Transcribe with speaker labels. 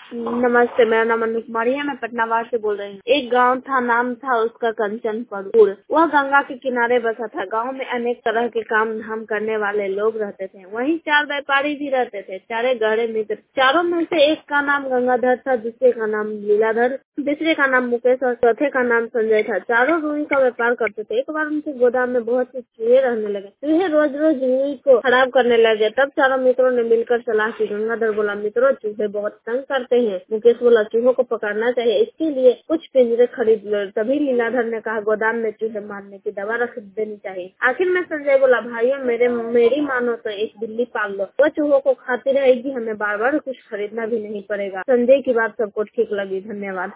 Speaker 1: नमस्ते, मेरा नाम अनु कुमारी है। मैं पटनावार से बोल रही हूँ। एक गांव था, नाम था उसका कंचनपुर। वह गंगा के किनारे बसा था। गांव में अनेक तरह के काम धाम करने वाले लोग रहते थे। वहीं 4 व्यापारी भी रहते थे, चारे गहरे मित्र। चारों में से एक का नाम गंगाधर था, दूसरे का नाम लीलाधर, तीसरे का नाम मुकेश और चौथे का नाम संजय था। चारों रुई का व्यापार करते थे। एक बार उनके गोदाम में बहुत से चूहे रहने लगे। चूहे रोज रोज रुई को खराब करने लगे। तब चारों मित्रों ने मिलकर सलाह की। गंगाधर बोला, मित्रों, चूहे बहुत तंग करते हैं। मुकेश बोला, चूहों को पकड़ना चाहिए, इसके लिए कुछ पिंजरे खरीद लो। तभी लीलाधर ने कहा, गोदाम में चूहे मारने की दवा रख देनी चाहिए। आखिर में संजय बोला, भाइयों, मेरी मानो तो एक बिल्ली पाल लो, वह चूहों को खाती रहेगी, हमें बार बार कुछ खरीदना भी नहीं पड़ेगा। संजय की बात सबको ठीक लगी। धन्यवाद।